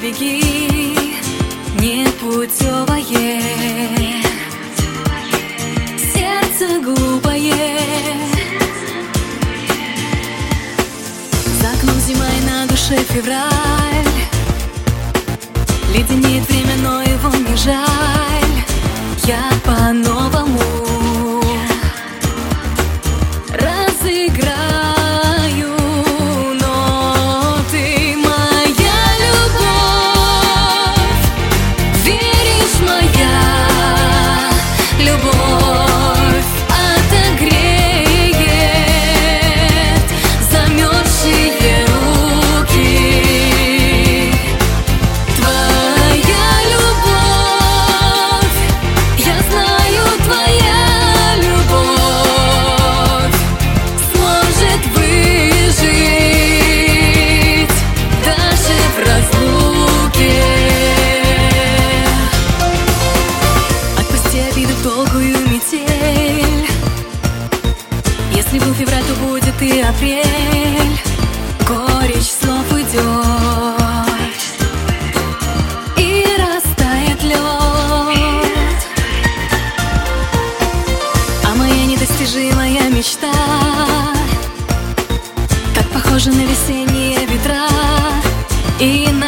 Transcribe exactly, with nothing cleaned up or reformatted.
беги, непутевое, сердце глупое. За окном зима и на душе февраль, леденеет время, но его не жаль. Я по-новому разыграю, но ты моя любовь, веришь, моя любовь отогреет замерзшие руки. Твоя любовь, я знаю, твоя любовь сможет выжить даже в разлуке. Отпусти обиду в долгую метель. Если был февраль, то будет и апрель. Горечь слов уйдет и растает лед. А моя недостижимая мечта так похожа на весенние ветра и на